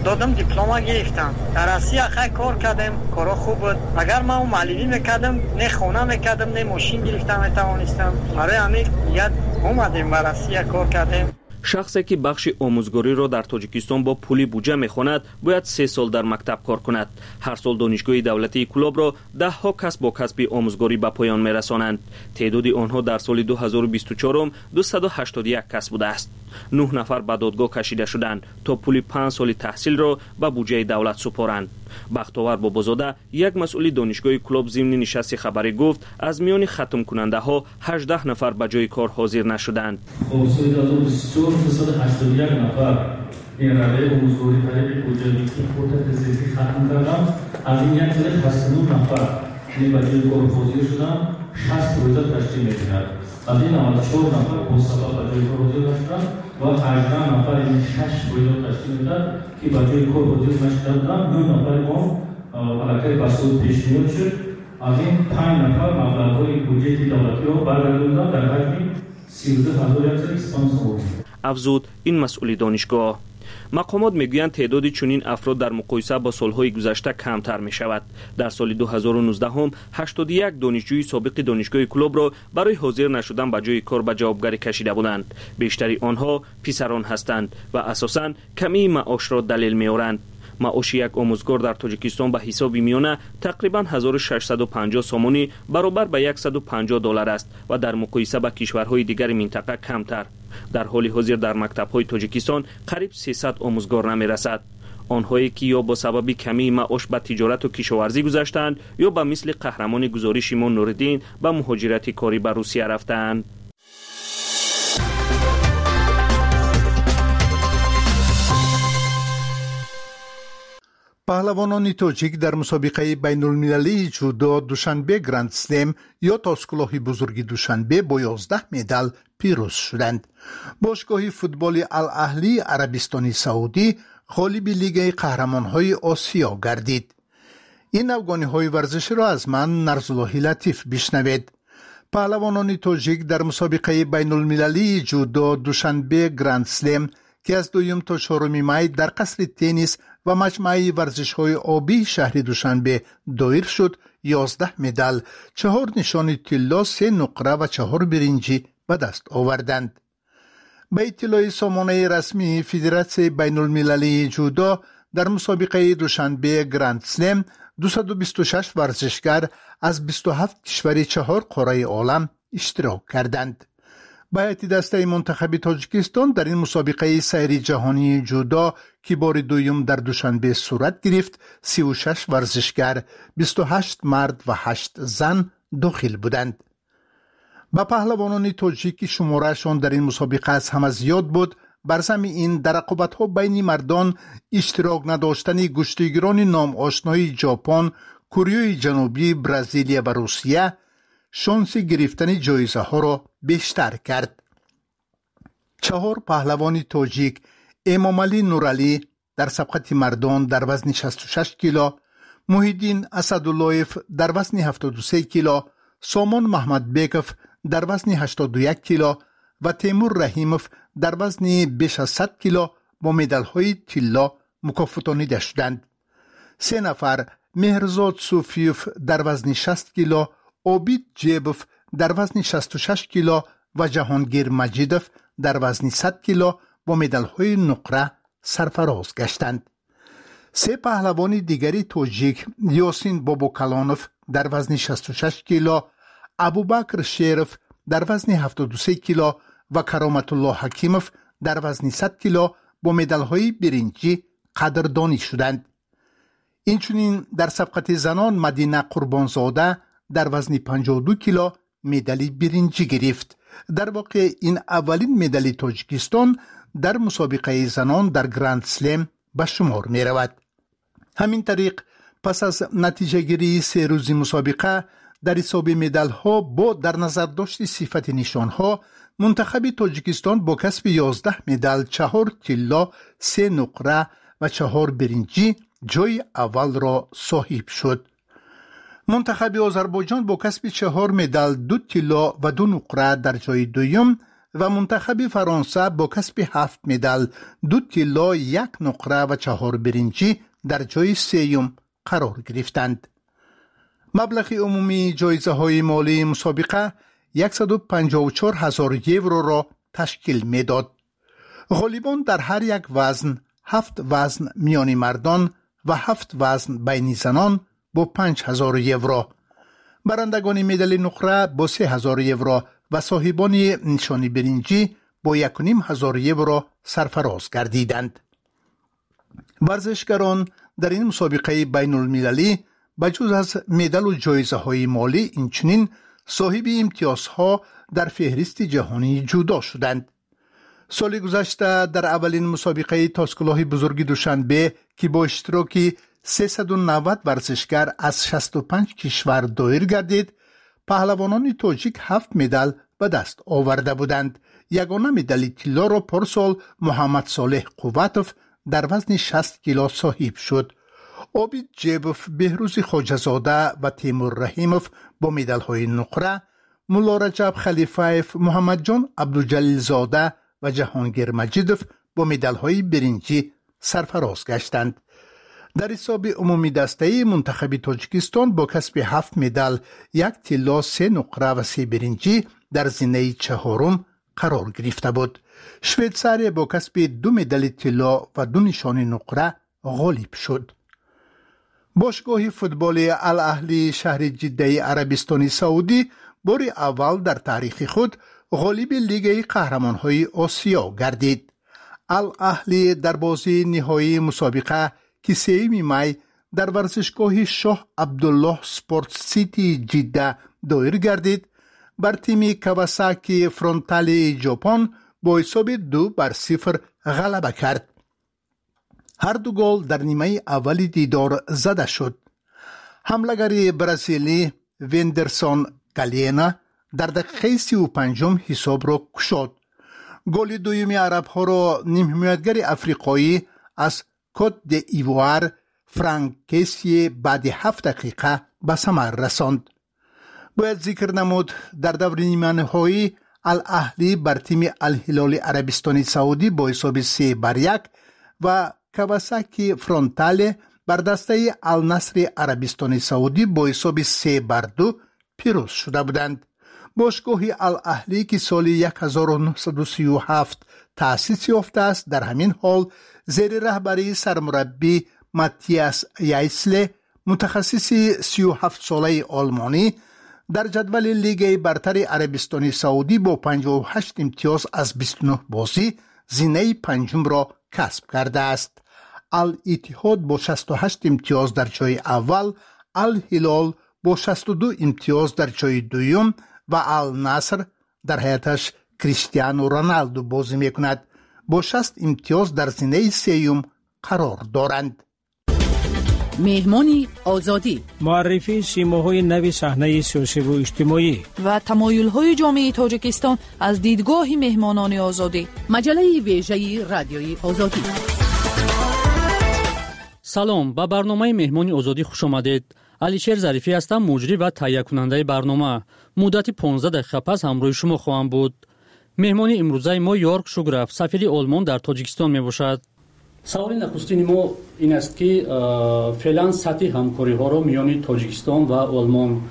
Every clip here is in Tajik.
دادم دیپلم گرفتم. در روسیه خیلی کار کردم، کارا خوب بود. اگر من معلمی میکردم، نه خونه میکردم، نه ماشین گرفتم میتوانستم. برای همین یاد اومدیم به روسیه کار کردیم. شخصی که بخش آموزگاری را در تاجیکستان با پولی بودجه میخواند باید 3 سال در مکتب کار کند. هر سال دانشگاه دولتی کلاب را 10 ها کس با کسب آموزگاری به پایان میرسانند. تعداد آنها در سال 2024 281 کس بوده است. 9 نفر به دادگاه کشیده شدند تا پول 5 سال تحصیل را به بودجه دولت سپارند. بختاور بابازاده یک مسئول دانشگاه کلاب ضمن نشست خبری گفت از میان ختم کننده ها 18 نفر به جای کار حاضر نشدند. سال 2024 281 نفر این روی آموزگاری طریق بودجه خود تزریقی ختم کردند. از این 189 نفر به جای کار حاضر شدند. 60 روزه تشکیل می‌دهند. از این 94 نفر با سبب به جای کار حاضر نشدند و 18 نفر این 6 روزه تشکیل می‌دهند که به جای کار حاضر نشدند. 2 نفر ما علاقه بسود پیش میاد شد. از این 5 نفر مبلغ‌های بودجه دولتی را برگرداندند در حجم 13125 افزود این مسئول دانشگاه. مقامات میگویند تعداد چنین افراد در مقایسه با سالهای گذشته کمتر می شود. در سال 2019 هم 81 دانشجوی سابق دانشگاه کلاب را برای حاضر نشدن به جای کار به جوابگری کشیده بودند. بیشتری آنها پسران هستند و اساساً کمی معاش را دلیل می‌آورند. معاش یک آموزگار در تاجیکستان به حساب میانه تقریباً 1650 سومونی برابر به $150 است و در مقایسه با کشورهای دیگر منطقه کمتر. در حال حاضر در مکتب‌های تاجیکستان قریب 300 آموزگار نمی‌رسد. آنهایی که یا با سبب کمی معاش به تجارت و کشاورزی گذشتند یا به مثل قهرمان گزارش ایمان نوردین به مهاجرت کاری به روسیه رفتند. پهلوانان تاجیک در مسابقه بین المللی جودو دوشنبه گرند سلم یا تاسکلاهی بزرگی دوشنبه با 11 مدال پیروز شدند. باشگاه فوتبال الاهلی عربستان سعودی غالب لیگ قهرمان‌های آسیا گردید. این افغانی‌های ورزشی را از من نرزالله لطیف بشنوید. پهلوانان تاجیک در مسابقه بین المللی جودو دوشنبه گرند سلم که از 2 تا 4 می در قصر تنیس و مجمع ورزش‌های آبی شهر دوشنبه دایر شد 11 مدال، 4 نشان طلا، 3 نقره و 4 برنجی به دست آوردند. به اطلاع سامانه رسمی فدراسیون بین المللی جودو در مسابقه دوشنبه گرند سلم 226 ورزشگر از 27 کشور 4 قاره عالم اشتراک کردند. به هیئت دسته منتخب تاجیکستان در این مسابقه سیری جهانی جودو که بار دوم در دوشنبه صورت گرفت 36 ورزشگر، 28 مرد و 8 زن داخل بودند. با پهلوانان تاجیک شمارهشان در این مسابقه از همه زیاد بود. بر ضمن این در رقابت‌ها بین مردان اشتراک نداشتن گشتیگران نام آشنای ژاپن، کره جنوبی، برزیل و روسیه شانس گرفتن جایزه ها را بیشتر کرد. 4 پهلوان تاجیک امامعلی نورعلی در سبقت مردان در وزن 66 کیلو، محیدین اسداللهیف در وزن 73 کیلو، سامان محمد بیکف در وزن 81 کیلو و تیمور رحیموف در وزن بیش از 100 کیلو با مدال های طلا مکافاتانیده شدند. 3 نفر مهرزاد صوفیوف در وزن 60 کیلو، عابد جیبوف در وزن 66 کیلو و جهانگیر مجیدوف در وزن 100 کیلو با مدال های نقره سرفراز گشتند. 3 پهلوان دیگری تاجیک یاسین بابوکلانوف در وزن 66 کیلو، ابوبکر شیرف در وزن 73 کیلو و کرامت الله حکیموف در وزن 100 کیلو با مدال های برنجی قدردانی شدند. اینچنین در سبقت زنان مدینه قربانزاده در وزن 52 کیلو مدال برنجی گرفت. در واقع این اولین مدال تاجیکستان در مسابقه زنان در گرند سلم به شمار می رود. همین طریق پس از نتیجه گیری 3 روزی مسابقه در حساب مدال ها با در نظر داشت صفت نشان ها منتخب تاجیکستان با کسب 11 مدال، 4 طلا، 3 نقره و 4 برنجی جای اول را صاحب شد. منتخب آذربایجان با کسب 4 مدال، 2 طلا و 2 نقره در جای دوم و منتخب فرانسه با کسب 7 مدال، 2 طلا، 1 نقره و 4 برنجی در جای سوم قرار گرفتند. مبلغ عمومی جایزه های مالی مسابقه 154,000 یورو را تشکیل میداد. غالبان در هر یک وزن 7 وزن میان مردان و 7 وزن بین زنان با 5,000 یورو، برندگان مدال نقره با 3,000 یورو و صاحبان نشان برنجی با 1,500 یورو سرفراز گردیدند. ورزشکاران در این مسابقه بین المللی بجز از مدال و جایزه های مالی اینچنین صاحب امتیازها در فهرست جهانی جودا شدند. سال گذشته در اولین مسابقه تاسکلاه بزرگ دوشنبه که با اشتراک 390 ورزشکار از 65 کشور دایر گردید، پهلوانان تاجیک 7 مدال به دست آورده بودند. یگانه مدال طلا را پارسال محمد صالح قوتوف در وزن 60 کیلو صاحب شد. عابد جیبوف، بهروز خواجه‌زاده و تیمور رحیموف با مدال های نقره، مولا رجب خلیفایف، محمد جان عبدالجلیل زاده و جهانگیر مجیدوف با مدال های برنجی سرفراز گشتند. در حساب عمومی دسته منتخب تاجیکستان با کسب 7 مدال، 1 طلا، 3 نقره و 3 برنجی در زینه چهارم قرار گرفته بود. شویتزاری با کسب 2 مدال طلا و 2 نشان نقره غالب شد. باشگاه فوتبال الاهلی شهر جده عربستان سعودی بار اول در تاریخ خود غالب لیگ قهرمان‌های آسیا گردید. الاهلی در بازی نهایی مسابقه که 3 می در ورزشگاه شاه عبدالله سپورت سیتی جده دایر گردید، بر تیم کواساکی فرونتال ژاپن با حساب 2-0 غلبه کرد. هر دو گل در نیمه اولی دیدار زده شد. حمله‌گر برزیلی وندرسون گالینا در دقیقه 35 حساب را گشاد. گل دوم عرب‌ها را نیم حمایتگر افریقایی از کت د'ivoire فرانک کیسی بعد 7 دقیقه به ثمر رساند. باید ذکر نمود در دور نیمه نهایی الاهلی بر تیم الهلال عربستان سعودی با حساب 3-1 و کواساکی فرونتال بر دسته النصر عربستان سعودی با حساب 3-2 پیروز شده بودند. باشگاه الاهلی که سال 1937 تأسیس یافته است در همین حال زیر رهبری سرمربی ماتیاس یایسله متخصص 37 ساله آلمانی در جدول لیگ برتر عربستان سعودی با 58 امتیاز از 29 بازی زینه پنجم را کسب کرده است. الاتحاد با 68 امتیاز در جای اول، الهلال با 62 امتیاز در جای دوم و النصر در حیاتش کریستیانو رونالدو بازی میکند با 60 امتیاز در زینه سوم قرار دارند. مهمانی آزادی، معرفی سیماهای نو صحنه سیاسی و اجتماعی و تمایل‌های جامعه تاجیکستان از دیدگاه مهمانان آزادی. مجله ویژه رادیوی آزادی. سلام، با برنامه مهمانی آزادی خوش آمدید. علیشیر ظریفی هستم، مجری و تهیه کننده برنامه. مدت 15 دقیقه پس همراه شما خواهم بود. مهمانی امروزه ما یورک شوگرف، سفیر آلمان در تاجیکستان می باشد. سوال نخستین ما این است که فعلا سطح همکاری ها را میان تاجیکستان و آلمان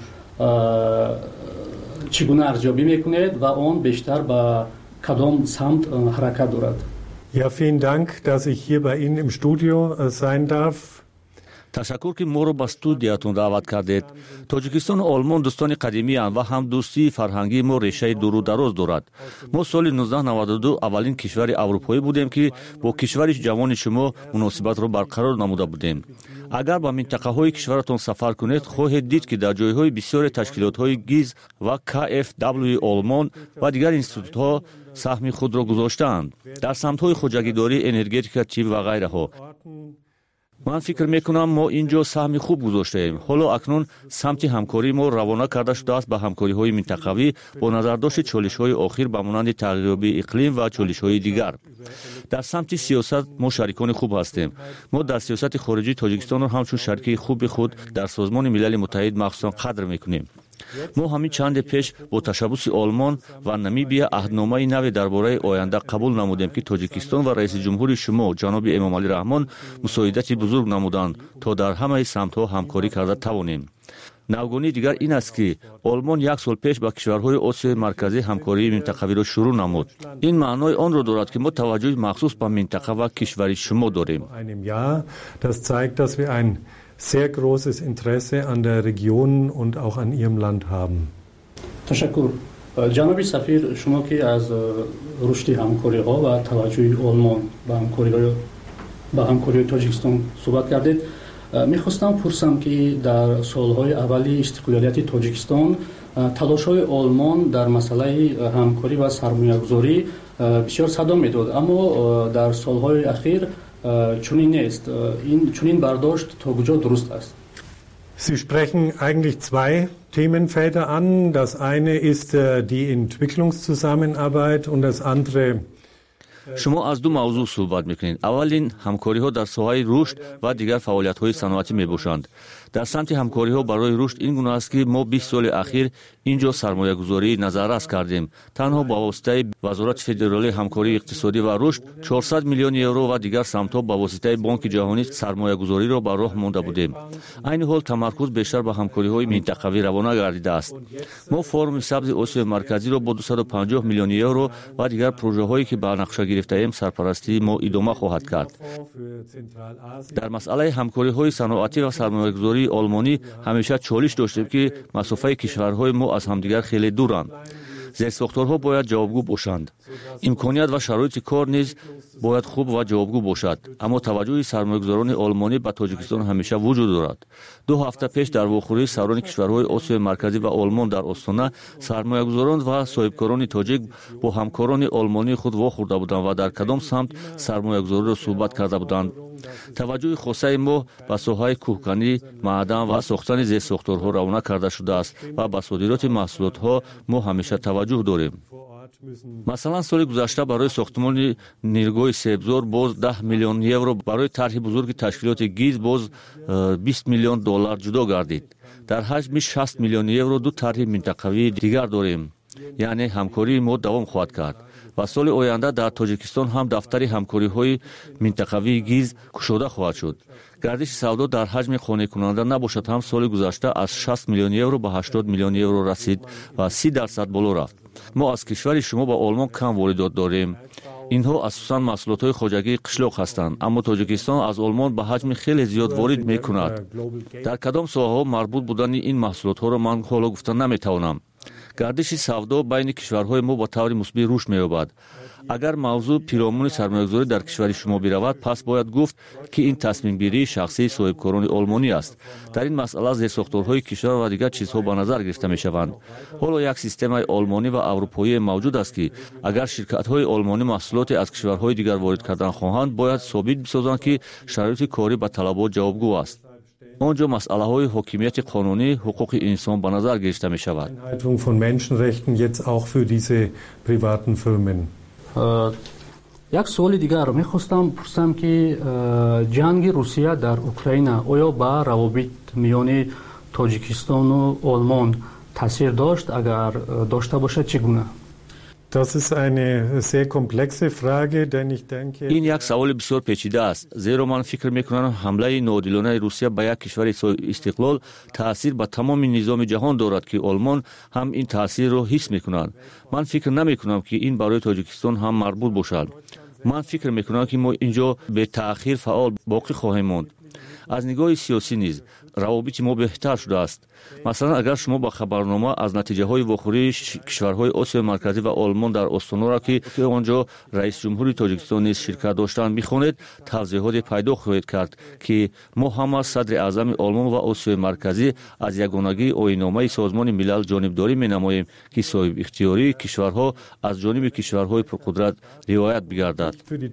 چگونه ارزیابی میکنید و آن بیشتر به کدام سمت حرکت دارد؟ Ja, vielen Dank, dass ich hier bei Ihnen im Studio sein darf. تشکر که ما رو به استودیوتون دعوت کردید. تاجیکستان و آلمان دوستان قدیمی اند و هم دوستی فرهنگی ما ریشه دور و دراز دارد. ما سال 1992 اولین کشور اروپایی بودیم که با کشور جوان شما مناسبت را برقرار نموده بودیم. اگر به منطقه های کشورتون سفر کنید خواهید دید که در جایهای بسیار تشکیلات های گیز و KfW آلمان و دیگر انستیتوت ها سهم خود را گذاشتند در سمت های خودجگیداری، انرژتیک، چیپ و غیره ها. من فکر میکنم ما اینجا سهم خوب گذاشته ایم. حالا اکنون سمت همکاری ما روانه کرده شده است به همکاری های منطقوی با نظرداشت چالش های آخر به مانند تغییریابی اقلیم و چالش های دیگر. در سمت سیاست ما شریکان خوب هستیم. ما در سیاست خارجی تاجیکستان را همچون شریک خوب خود در سازمان ملل متحد مخصوصا قدر میکنیم. мо ҳамин чанде пеш бо ташаббуси олмон ва намибия аҳдномаи наве дар бораи оянда қабул намудем ки тоҷикистон ва раиси ҷумҳури шумо ҷаноби эмомалӣ раҳмон мусоидати бузург намуданд то дар ҳамаи самтҳо ҳамкорӣ карда тавонем. навгони дигар ин аст ки олмон як сол пеш ба кишварҳои осиёи марказӣ ҳамкории минтақавиро шурӯъ намуд. ин маънои онро дорад ки мо таваҷҷӯҳи махсус ба минтақа ва кишвари шумо дорем. Das zeigt, dass wir ein sehr großes Interesse an der Region und auch an ihrem Land haben. تشکر. جناب سفیر، شما که از رشد همکاری‌ها و توجه آلمان به همکاری تاجیکستان صحبت کردید. می‌خواستم پرسم که در سالهای اولی استقلالیت تاجیکستان تلاش‌های آلمان در مسئله همکاری و سرمایه‌گذاری بسیار صدا می‌داد، اما در سالهای اخیر چنین نیست. این چنین برداشت تا کجا درست است؟ Sie sprechen eigentlich zwei Themenfelder an. Das eine ist die Entwicklungszusammenarbeit und das andere шумо аз ду мавзӯъ суҳбат мекунед. аввалин ҳамкориҳо дар соҳаи рушд ва дигар фаъолиятҳои саноатӣ мебошанд. дар самти ҳамкориҳо барои рушд ин гуна аст ки мо 20 соли ахир ин ҷо сармоягузории назаррас кардем. танҳо ба воситаи вазорати федералии ҳамкории иқтисодӣ ва рушд 400 миллиони евро ва дигар самтҳо ба воситаи бонки ҷаҳонӣ сармоягузориро ба роҳ монда будем. айни ҳол тамаркуз бештар ба ҳамкориҳои минтақавӣ равона гардидааст. мо форуми сабзи осиёи марказиро бо 250 миллиони евро ва дигар проҷаҳое ки ба нақша гирифтаем сарпарастии мо идома хоҳад кард. дар масъалаи ҳамкориҳои саноатӣ ва сармоягузории олмонӣ ҳамеша чолиш доштем ки масофаи кишварҳои мо аз ҳамдигар хеле дуранд. зерсохторҳо бояд ҷавобгӯ бошанд. имконият ва шароити кор низ бояд хуб ва ҷавобгӯ бошад. аммо таваҷҷӯҳи сармоягузорони олмонӣ ба тоҷикистон ҳамеша вуҷуд дорад. 2 ҳафта пеш дар вохӯрии сарони кишварҳои осиёи марказӣ ва олмон дар остона сармоягузорон ва соҳибкорони тоҷик бо ҳамкорони олмонии худ вохӯрда буданд ва дар кадом самт сармоягузориро суҳбат карда буданд. таваҷҷӯҳи хосаи мо ба соҳаи кӯҳканӣ, маъдан ва сохтани зерсохторҳо равона карда шудааст ва ба содироти маҳсулотҳо мо ҳамеша таваҷҷӯҳ дорем. масалан соли гузашта барои сохтмони ниргоҳи себзор боз 10 миллион евро, барои тарҳи бузурги ташкилоти ГИЗ боз 20 миллион доллар ҷудо гардид. дар ҳаҷми 60 миллиони евро ду тарҳи минтақавии дигар дорем, яъне ҳамкории мо давом хоҳад кард. ва соли оянда дар тоҷикистон ҳам дафтари ҳамкориҳои минтақавии ГИЗ кушода хоҳад шуд. гардиши савдо дар ҳаҷми қонеъкунанда набошад ҳам соли гузашта аз 60 миллиони евро ба 80 миллиони евро расид ва 30% боло рафт. мо аз кишвари шумо ба олмон кам воридот дорем. инҳо асосан маҳсулотҳои хоҷагии қишлоқ ҳастанд, аммо тоҷикистон аз олмон ба ҳаҷми хеле зиёд ворид мекунад. дар кадом соҳаҳо марбут будани ин маҳсулотҳоро ман ҳоло гуфта наметавонам. гардиши савдо байни кишварҳои мо ба таври мусбӣ рушд меёбад. агар мавзӯъ пиромони сармоягузорӣ дар кишвари шумо биравад, пас бояд гуфт ки ин тасмимгирии шахсии соҳибкорони олмонӣ аст. дар ин масъала зерсохторҳои кишвар ва дигар чизҳо ба назар гирифта мешаванд. ҳоло як системаи олмонӣ ва аврупоие мавҷуд аст ки агар ширкатҳои олмонӣ маҳсулоте аз кишварҳои дигар ворид кардан хоҳанд, бояд собит бисозанд ки шароити корӣ ба талабот ҷавобгӯ аст. онҷо масъалаҳои ҳокимияти қонунӣ, ҳуқуқи инсон ба назар гирифта мешавад. як суоли дигар мехостам пурсам ки ҷанги Русия дар Украина оё ба равобит миёни Тоҷикистону Олмон таъсир дошт? агар дошта бошад чӣ гуна? Das ist eine sehr komplexe Frage, denn ich denke... ин як саволи бисёр печида аст, зеро ман фикр мекунам ҳамлаи ноодилонаи Русия ба як кишвари истиқлол таъсир ба тамоми низоми ҷаҳон дорад ки олмон ҳам ин таъсирро ҳис мекунад. ман фикр намекунам ки ин барои Тоҷикистон ҳам марбут бошад. ман фикр мекунам ки мо инҷо бетаъхир фаъол боқӣ хоҳем монд. аз нигоҳи сиёсӣ низ равобити мо беҳтар шудааст. масалан агар шумо ба хабарнома аз натиҷаҳои вохӯрии кишварҳои осиёи марказӣ ва олмон дар остонаро ки онҷо раисҷумҳури Тоҷикистон низ ширкат доштанд мехонед, тавзеҳоте пайдо хоҳед кард ки мо ҳама садри аъзами олмон ва осиёи марказӣ аз ягонагии оинномаи созмони милал ҷонибдорӣ менамоем ки соҳибихтиёрии кишварҳо аз ҷониби кишварҳои пурқудрат риоят бигардад.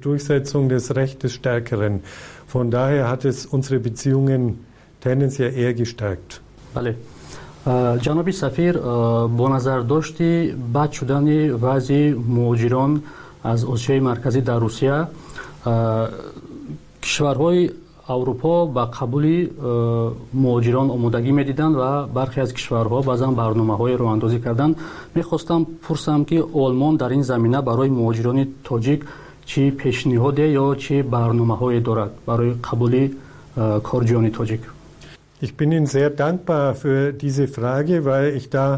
Von daher hat es unsere Beziehungen tendenziell eher gestärkt. Bale. Janobi Safir, با نظر داشتی بد شدن وضع مهاجران از آسیای مرکزی در روسیه، کشورهای اروپا با قبول مهاجران آمادگی میدیدند و برخی از کشورها بعضا برنامه‌های راه‌اندازی کردند. می‌خواستم پرسم که آلمان در این زمینه برای مهاجران تاجیک چه پیشنهاد یا چه برنامه‌هایی دارد برای قبول کارجویان تاجیک؟ Ich bin Ihnen sehr dankbar für diese Frage, weil ich da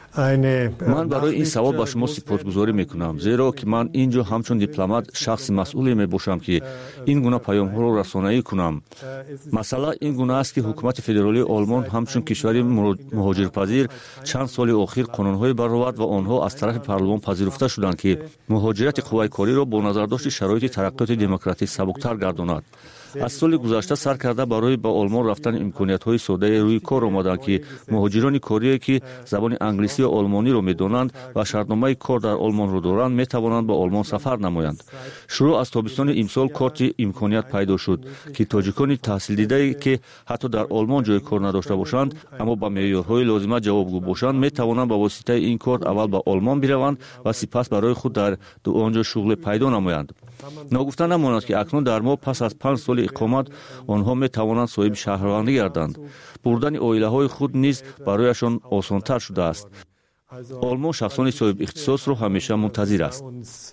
من برای این سوال با شما سپاسگزاری میکنم، زیرا که من اینجا همچون دیپلمات شخص مسئولی میباشم که این گونه پیام‌ها را رسانه‌ای کنم. مثلا این گونه است که حکومت فدرالی آلمان همچون کشوری مهاجرپذیر چند سال اخیر قانون‌های برآورد و آنها از طرف پارلمان پذیرفته شدند که مهاجرت قوای کاری را با نظرداشت شرایط ترقیات دموکراسی سبکتر گرداند. از سال گذشته سر کرده برای به آلمان رفتن امکانیت‌های ساده روی کار آمدند که مهاجران کاری که زبان انگلیسی و آلمانی را می‌دانند و شرطنامه کار در آلمان را دارند می‌توانند به آلمان سفر نمایند. شروع از تابستان امسال کارت امکانیت پیدا شد که تاجیکان تحصیل دیده که حتی در آلمان جای کار نداشته باشند اما با معیارهای لازمه جوابگو باشند می‌توانند با واسطه این کارت اول به آلمان بروند و سپس برای خود در آنجا شغل پیدا نمایند. نگفته نماند که اکنون در ما پس از 5 سال اقامت آنها می توانند صاحب شهروندی گردند. بردن عائله های خود نیز برایشان آسان‌تر شده است. آلمان شخصان صاحب اختصاص را همیشه منتظر است.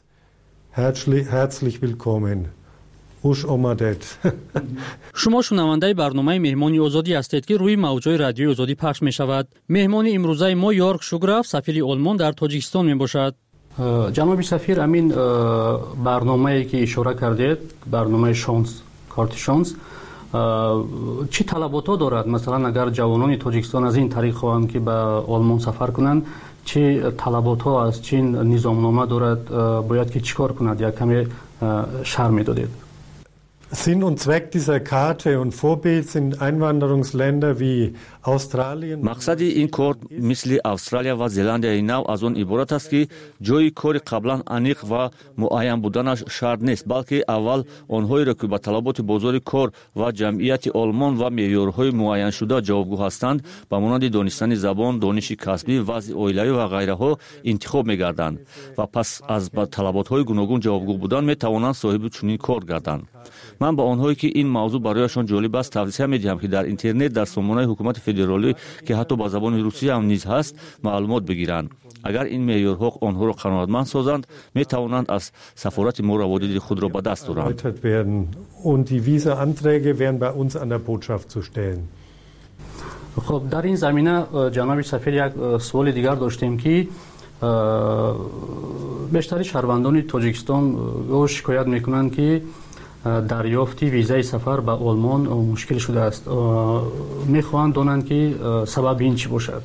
Herzlich willkommen. خوش آمدید. شما شنونده برنامه مهمانی آزادی هستید که روی موج‌های رادیوی آزادی پخش می شود. مهمان امروزه ما یورک شوگراف، سفیر آلمان در تاجیکستان می باشد. جناب سفیر، امین برنامه‌ای که اشاره کردید، برنامه شانس، کارت شانس، چه طلبات‌ها دارد؟ مثلا اگر جوانان تاجیکستان از این طریق خواهند که به آلمان سفر کنند، چه طلبات‌ها از چه نظامنامه دارد؟ باید که چیکار کند؟ یا کمی شرح می‌دادید. Sinn und Zweck dieser Karte und Vorbild sind Einwanderungsländer wie Australien. مقصد این کارت مثل استرالیا و زلندیای نو از آن عبارت است که جای کار قبلا انیق و معین بودنش شرط نیست، بلکه اول آنهایی را که به طلبات بازار کار و جمعیت آلمان و معیارهای معین شده جوابگو هستند به مانند دانستن زبان، دانش کسبی، وضع عائله‌ای و غیره انتخاب می‌گردند و پس از به طلبات‌های گوناگون جوابگو بودن می‌توانند صاحب چنین کار گردند. من به آنهایی که این موضوع برایشان جالب است توصیه می‌دهم که در اینترنت در سامانه حکومت فدرالی که حتی با زبان روسی هم نیز هست معلومات بگیرند. اگر این معیارها آنها را قناعتمند سازند می‌توانند از سفارت ما روابط خود را به دست آورند. Und die Visa-Anträge wären bei uns an der Botschaft zu stellen. خب در این زمینه جناب سفیر یک سوال دیگر داشتیم که بیشتر شهروندان تاجیکستان شکایت می‌کنند که دریافت ویزای سفر به آلمان مشکل شده است. میخواهند دانند که سبب این چی باشد.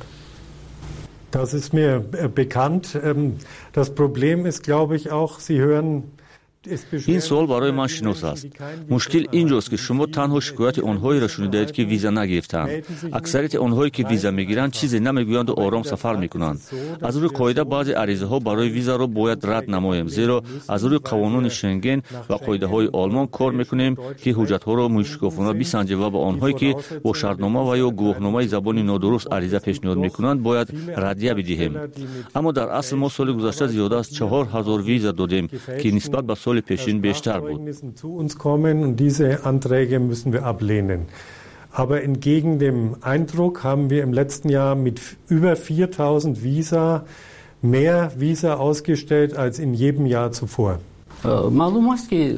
Das ist mir bekannt. Das Problem ist, glaube ich, auch, Sie hören این سوال برای من شناس است. مشکل اینجاست که شما تنها شکایت آنهایی را شنیدید که ویزا نگرفتند. اکثریت آنهایی که ویزا میگیرند چیزی نمیگویند و آرام سفر میکنند. از روی قاعده بعضی عریضه ها برای ویزا را باید رد نماییم، زیرا از روی قوانین شنگن و قاعده های آلمان کار میکنیم که حجت ها را مشکوکانه بسنجیم و به آنهایی که با شرطنامه و یا گواهنامه زبانی نادرست عریضه پیشنهاد میکنند باید ردیه بدهیم. اما در اصل ما سال گذشته زیاده از 4000 ویزا دادیم که نسبت به پیشین بیشتر بود. Zu uns kommen und diese Anträge müssen wir ablehnen. Aber entgegen dem Eindruck haben wir im letzten Jahr mit über 4000 Visa mehr Visa ausgestellt als in jedem Jahr zuvor. معلوم است که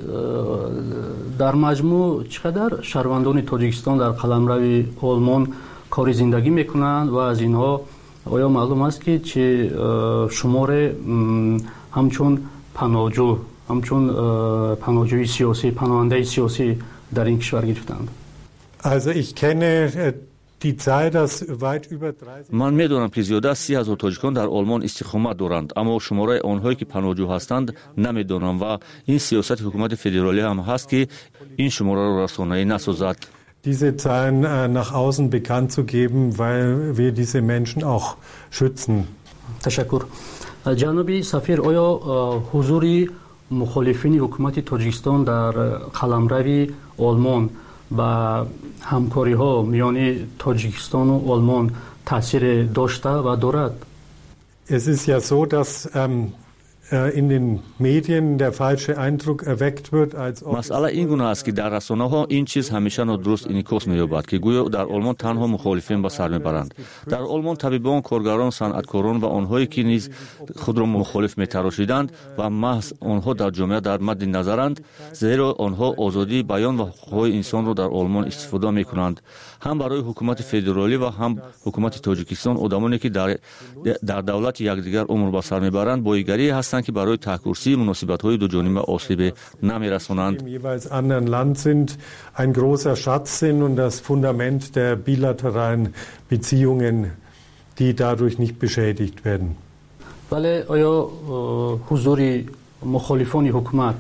در مجموع چقدر شهروندان تاجیکستان در قلمرو آلمان کار زندگی میکنند و از اینها آیا معلوم است که چه شمار همچون پناهجو همچون پناهجوی سیاسی، پناهنده سیاسی در این کشور گرفتند؟ Also ich kenne die Zahl, dass weit über 30. من میدونم که زیاده از 30,000 تاجیکان در آلمان استقامت دارند، اما شماره آنهایی که پناهجو هستند نمیدونم و این سیاست حکومت فدرالی هم هست که این شماره را رسانه‌ای نسازد. Diese Zahlen nach außen bekannt zu geben, weil wir diese Menschen auch schützen. تشکر. جناب سفیر، آیا حضور مخالفین حکومت تاجیکستان در قلمرو آلمان و همکاری ها میان تاجیکستان و آلمان تاثیر داشته و دارد؟ Es ist ja so, dass in den Medien der falsche Eindruck erweckt wird, als ob масъала ин гуна аст ки дар расонаҳо ин чиз ҳамеша нодуруст инъикос меёбад ки гӯё дар олмон танҳо мухолифин ба сар мебаранд. дар олмон табибон, коргарон, санъаткорон ва онҳое ки низ худро мухолиф метарошиданд ва маҳз онҳо дар ҷомеа дар мадди назаранд, зеро онҳо озодии баён ва ҳуқуқҳои инсонро дар олмон истифода мекунанд. ҳам барои ҳукумати федералӣ ва ҳам ҳукумати Тоҷикистон одамоне ки дар давлати якдигар умр ба сар мебаранд боигарие ҳастанд ки барои таҳкурсии муносибатҳои дуҷониба осебе намерасонанд. im jeweils anderen Land sind, ein großer Schatz sind und das Fundament der bilateralen Beziehungen, die dadurch nicht beschädigt werden. ولی آیا حضور مخالفان حکومت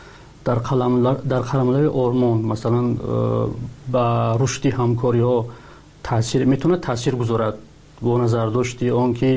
در قلمرو آلمان مثلا با رشد همکاری ها میتونه تاثیر گذارد با نظر داشتی آن که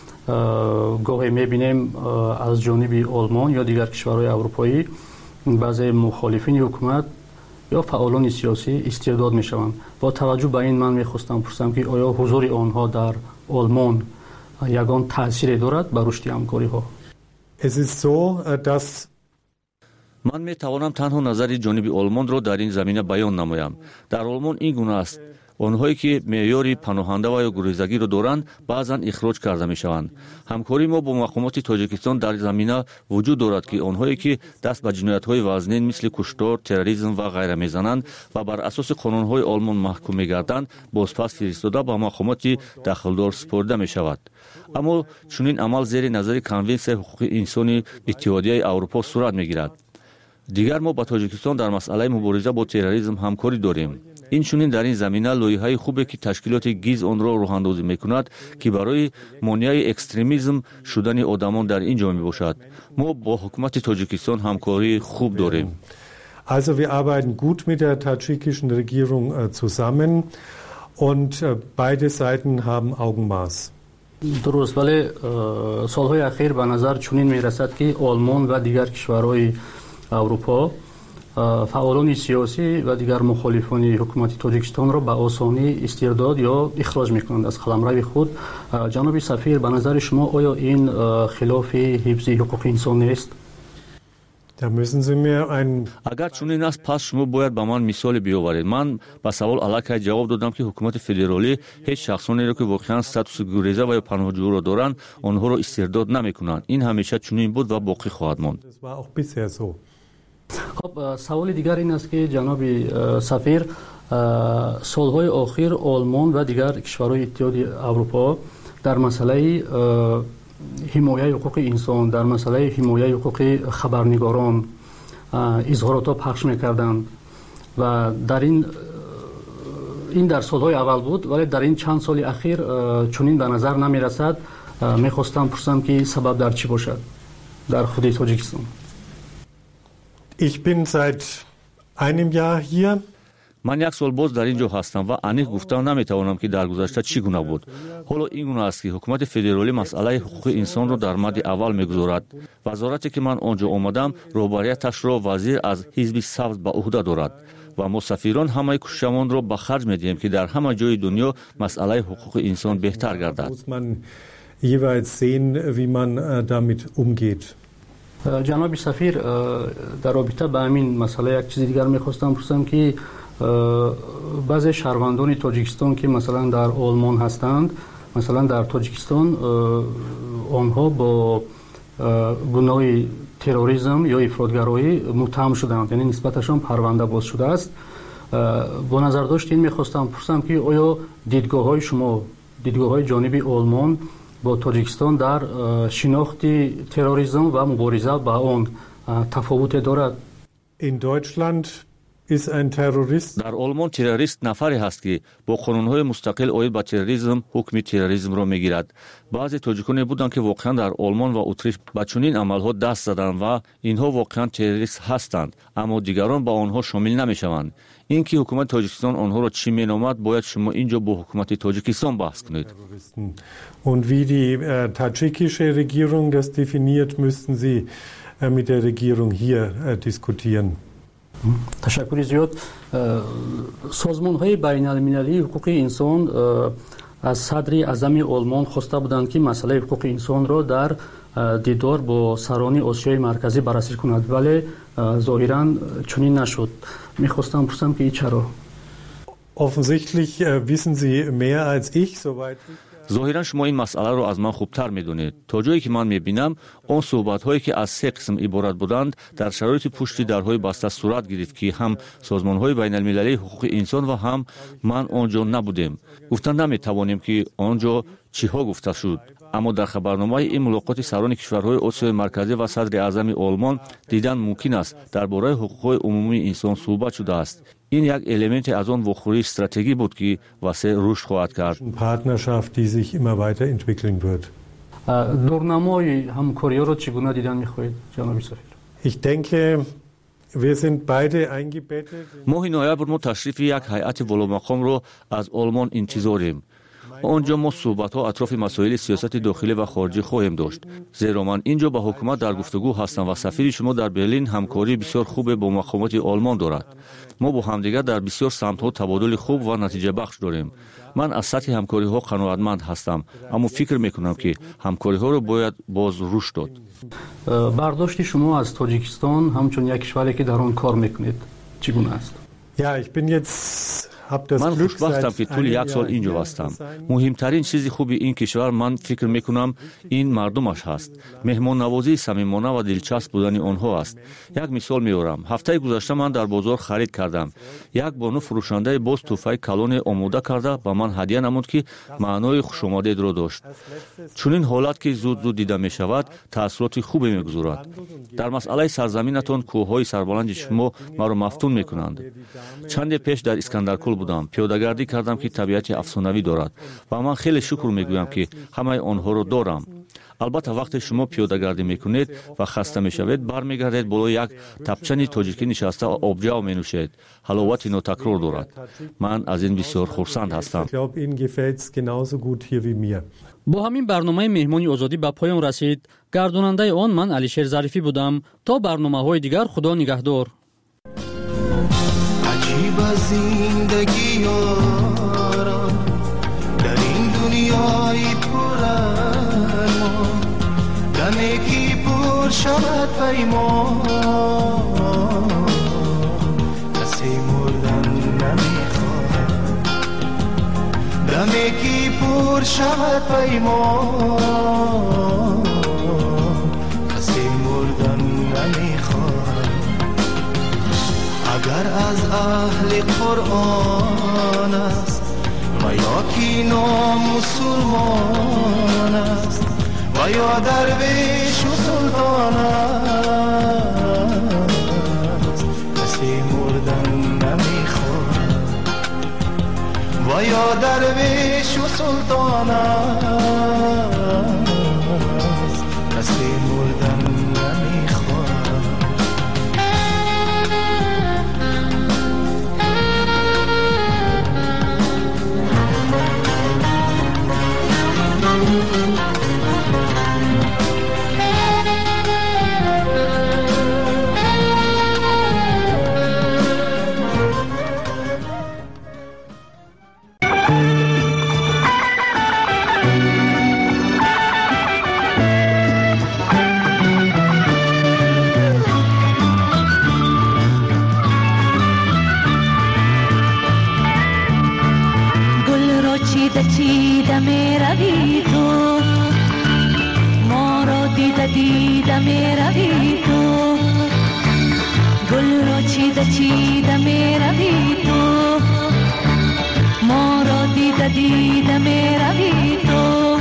گاهی میبینیم از جانب آلمان یا دیگر کشورهای اروپایی بعضی مخالفین حکومت یا فعالان سیاسی استرداد میشوند. با توجه به این من میخواستم پرسم که آیا حضور آنها در آلمان یگان تاثیر دارد بر رشد همکاری ها؟ Es ist so, dass ман метавонам танҳо назари ҷониби олмонро дар ин замина баён намоям. дар олмон ин гуна аст: онҳое ки меъёри паноҳанда ва ё гурезагиро доранд баъзан ихроҷ карда мешаванд. ҳамкории мо бо мақомоти Тоҷикистон дар замина вуҷуд дорад ки онҳое ки даст ба ҷиноятҳои вазнин мисли куштор, терроризм ва ғайра мезананд ва бар асоси қонунҳои олмон маҳкум мегарданд, бозпас фиристода ба мақомоти дахлдор супорида мешавад. аммо чунин амал зери назари конвенсияи ҳуқуқи инсони иттиҳодияи аврупо сурат мегирад. дигар мо ба Тоҷикистон дар масъалаи мубориза бо терроризм ҳамкорӣ дорем. инчунин дар ин замина лоиҳаи хубе ки ташкилоти ГИЗ онро роҳандозӣ мекунад ки барои монеаи экстремизм шудани одамон дар ин ҷо мебошад. мо бо ҳукумати Тоҷикистон ҳамкории хуб дорем. Also wir arbeiten gut mit der tadschikischen Regierung zusammen und beide Seiten haben Augenmaß. درست، ولی سالهای اخیر به نظر چنین میرسد که آلمان و دیگر کشورهای اروپا فعالان سیاسی و دیگر مخالفان حکومت تاجیکستان را به آسانی استرداد یا اخراج میکنند از قلمرو خود. جناب سفیر، به نظر شما آیا این خلاف حفظ حقوق انسان نیست؟ Da müssen Sie mir ein агар чунин аст, пас шумо бояд ба ман мисоле биёваред. ман ба савол аллакай ҷавоб додам ки ҳукумати федералӣ ҳеҷ шахсонеро ки воқеан статуси гуреза ва ё паноҳҷӯро доранд онҳоро истирдод намекунанд. ин ҳамеша чунин буд ва боқӣ хоҳад монд. Das war auch bisher so. خب سوال دیگر این است که جناب سفیر، سالهای آخر آلمان و دیگر کشورهای اتحادیه اروپا در مسئله حمایت حقوق انسان، در مسئله حمایت حقوق خبرنگاران اظهارات پخش میکردند و در این در سالهای اول بود، ولی در این چند سال اخیر چنین به نظر نمیرسد. میخواستم پرسم که سبب در چی باشد در خود تاجیکستان؟ Ich bin seit einem Jahr hier. ман як сол боз дар ин ҷо ҳастам ва аниқ гуфтан наметавонам ки дар гузашта чӣ гуна буд. ҳоло ин гуна аст ки ҳукумати федералӣ масъалаи ҳуқуқи инсонро дар мадди аввал мегузорад. вазорате ки ман он ҷо омадам роҳбарияташро вазир аз ҳизби сабз ба уҳда дорад ва мо сафирон ҳамаи кӯшишамонро ба харҷ медиҳем ки дар ҳама ҷои дунё масъалаи ҳуқуқи инсон беҳтар гардад. Muss man jeweils sehen, wie man damit umgeht. جناب سفیر، در رابطه با همین مسئله یک چیز دیگر میخواستم پرسم که بعضی شهروندان تاجیکستان که مثلا در آلمان هستند، مثلا در تاجیکستان آنها با گناه تروریسم یا افراطگرایی متهم شدند، یعنی نسبتشان پرونده باز شده است. با نظر داشت این میخواستم پرسم که آیا دیدگاه های شما، دیدگاه های جانب آلمان با تاجیکستان در شناخت تروریسم و مبارزه با آن تفاوت دارد؟ In Deutschland ist ein Terrorist. дар олмон террорист нафаре ҳаст ки бо қонунҳои мустақил оид ба терроризм ҳукми терроризмро мегирад. баъзе тоҷиконе буданд ки воқеан дар олмон ва утриш ба чунин амалҳо даст заданд ва инҳо воқеан террорист ҳастанд, аммо дигарон ба онҳо шомил намешаванд. ин ки ҳукумати Тоҷикистон онҳоро чӣ меномад, бояд шумо ин ҷо бо ҳукумати Тоҷикистон баҳс кунед. Und wie die tadschikische Regierung das definiert, müssten Sie mit der Regierung hier diskutieren. تشکر زیاد. سازمان‌های بین‌المللی حقوق انسان از صدر اعظم آلمان خواسته بودند که مسئله حقوق انسان را در دیدار با سران آسیای مرکزی بررسی کند، ولی ظاهراً چنین نشد. میخواستم پرسم که چرا؟ Offensichtlich wissen Sie mehr als ich, soweit ظاهرا شما این مسئله رو از من خوبتر میدونید. تا جایی که من میبینم اون صحبت هایی که از 3 قسم عبارت بودند در شرایط پشت درهای بسته صورت گرفت که هم سازمان های بین المللی حقوق انسان و هم من آنجا نبودیم. گفتن نمیتوانیم که آنجا چی ها گفته شد. اما در خبرنامه این ملاقات سران کشورهای آسیای مرکزی و صدر اعظم آلمان دیدن ممکن است درباره حقوق عمومی انسان صحبت شده است. این یک الیمنت از آن واخوری استراتژی بود که واسه رشد خواهد کرد. Partnerschaft, die sich immer weiterentwickeln wird. دورنمای همکاری رو چگونه دیدن می‌خواهید جناب سفیر؟ Ich denke, wir sind beide eingebettet. ماه نوامبر ما تشریف یک هیئت والامقام رو از آلمان انتظاریم. آنجا ما صحبت‌ها اطراف مسائل سیاست داخلی و خارجی خواهیم داشت. زیرا من اینجا با حکومت در گفتگو هستم و سفیر شما در برلین همکاری بسیار خوب با مقامات آلمان دارد. ما با همدیگر در بسیار سمت‌ها تبادل خوب و نتیجه بخش داریم. من از سطح همکاری‌ها قناعتمند هستم، اما فکر می‌کنم که همکاری‌ها رو باید باز رشد داد. برداشت شما از تاجیکستان همچون یک کشوری که در آن کار می‌کنید چگونه است؟ Ja, ich bin jetzt من خوشبختم که طول یک سال اینجا هستم. مهمترین چیز خوبی این کشور من فکر میکنم این مردمش هست. مهمان نوازی صمیمانه و دلچسب بودن آنها است. یک مثال میارم. هفته گذشته من در بازار خرید کردم. یک بانو فروشنده باز تحفه کلون آماده کرده به من هدیه نمود که معنای خوشامدید را داشت. چون این حالت که زود دیده می شود تاثیرات خوبی میگذارد. در مسئله سرزمینتان کوههای سربلند شما مرا مفتون میکنند. چند پیش در اسکندرکل بودم. پیاده‌گردی کردم که طبیعت افسانه‌ای دارد و من خیلی شکر میگویم که همه آنها را دارم. البته وقتی شما پیاده‌گردی میکنید و خسته میشوید برمیگردید بالای یک تپچنی تاجیکی نشسته آبجو مینوشید. حلاوت ناتکرار دارد. من از این بسیار خرسند هستم. با همین برنامه مهمانی آزادی به پایان رسید. گرداننده آن من علیشیر ظریفی بودم. تا برنامه‌های دیگر خدا نگهدار. عجیب زندگی یارا در این دنیای پر ارمان دمی که پر شود پیمان کسی مردن نمیخواد دمی که پر شود پیمان کسی مردن نمیخواد اگر از اهل قرآن است و یا کی نامسلمان است و یا درویش و سلطان است کسی مردن نمیخواد و یا درویش و سلطان است کسی مردن نمیخواد چیده می روی تو ما را دیده می روی تو گل را چیده می روی تو ما را دیده می روی تو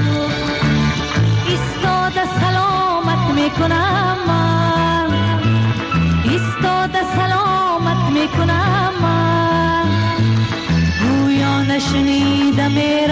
ایستاده سلامت می کنم من ایستاده سلامت می کنم من گویا نشنیده می